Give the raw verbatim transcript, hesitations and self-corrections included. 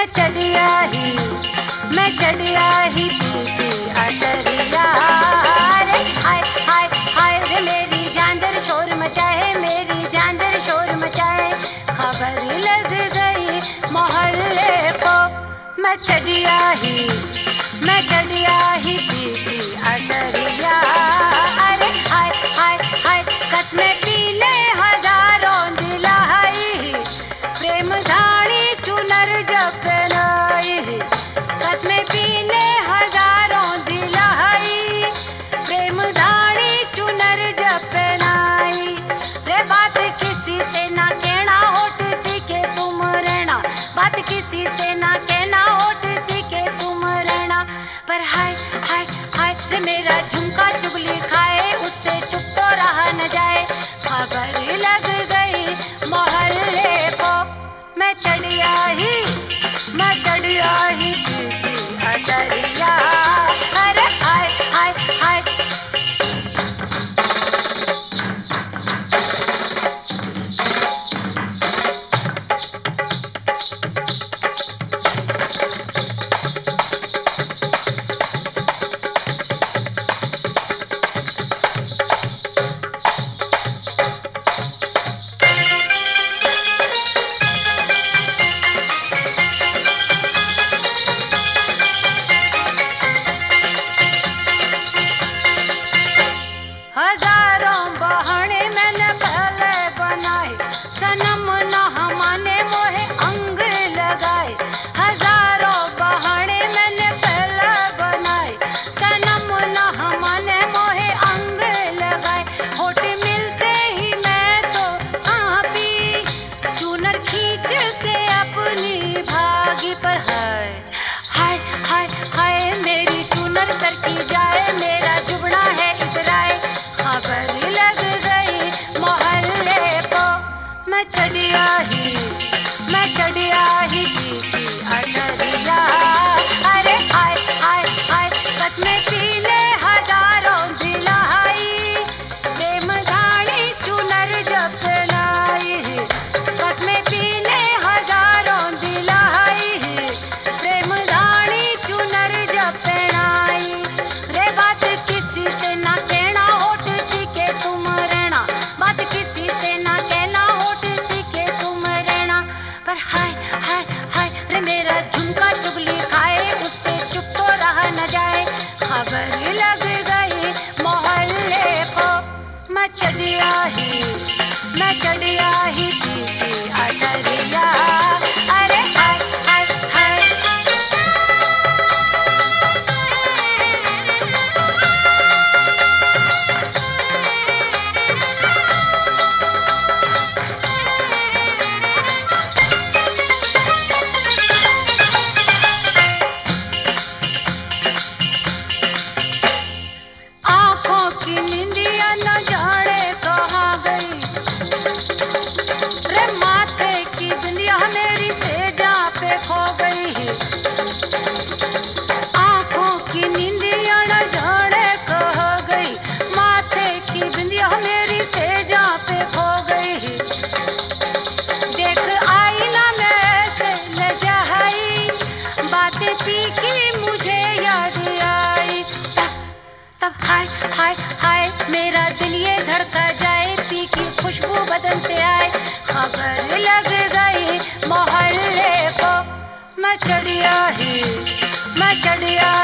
मैं चढ़िया ही मैं चढ़िया ही पीती अटरिया। रे हाय हाय हाय रे मेरी झांझर शोर मचाए, मेरी झांझर शोर मचाए। खबर लग गई मोहल्ले को, मैं चढ़िया ही मैं चढ़िया ही पीती अटरिया। अरे हाय हाय हाय कसमें पीले हजारों दिलाई, प्रेम धानी चुनर जपनाई। कसमें पीले हजारों दिलाई, प्रेम धानी चुनर जपनाई। रे बात किसी से ना कहना, होठ सीखे तुम रहना। बात किसी से ना कहना, होठ सीखे तुम रहना। पर हाय हाय हाय रे मेरा झुमका चुगली खाए, उससे चुप तो रहा न जाए। खबर लग गई मोहल्ले को, मैं चढ़िया ही मैं चढ़िया ही पीती अटरिया। अरे हाय हाय हाय हजारों बहाने मैंने पहले बनाए, सनम न माने मोहे अंग लगाए। हजारों बहाने मैंने पहले बनाए, सनम न माने मोहे अंग लगाए। होठ मिलते ही मैं तो कांपी, चूनर खींच के अपनी भागी। पर हाय हाय हाय हाय मेरी चूनर सर की जाए, मेरा जुबड़ा है इधर आए। खबर लग गई मोहल्ले को, मैं चढ़िया ही मैं चढ़िया ही पीती अटरिया। अरे हाय हाय हाय कसमें पीले हजारों दिलाई, प्रेम धानी चुनर जपनाई। कसमें पीले हजारों दिलाई, प्रेम धानी चुनर जपनाई। रे बात किसी से ना कहना, होठ सीखे तुम रहना। बात किसी से ना कहना, होठ सीखे तुम रहना। पर हाय हाय हाय रे मेरा झुमका चुगली खाए, उससे चुप तो रहा न जाए। खबर लग गई मोहल्ले को, मैं चढ़िया ही मैं चढ़िया ही पीती अटरिया। अरे हाय हाय हाय आँखों की निंदिया न जाने कहाँ गई, रे माथे की बिंदिया मेरी सेजा पे खो गई। आँखों की निंदिया न जाने कहाँ गई, माथे की बिंदिया मेरी सेजा पे खो गई। देख आईना में ऐसे लजाई, बातें पी की मुझे याद आई। तब हाय हाय हाय मेरा दिल ये धड़का जाए, पी की खुशबू बदन से आए। खबर लग गई मोहल्ले को, मैं चढ़िया ही मैं चढ़िया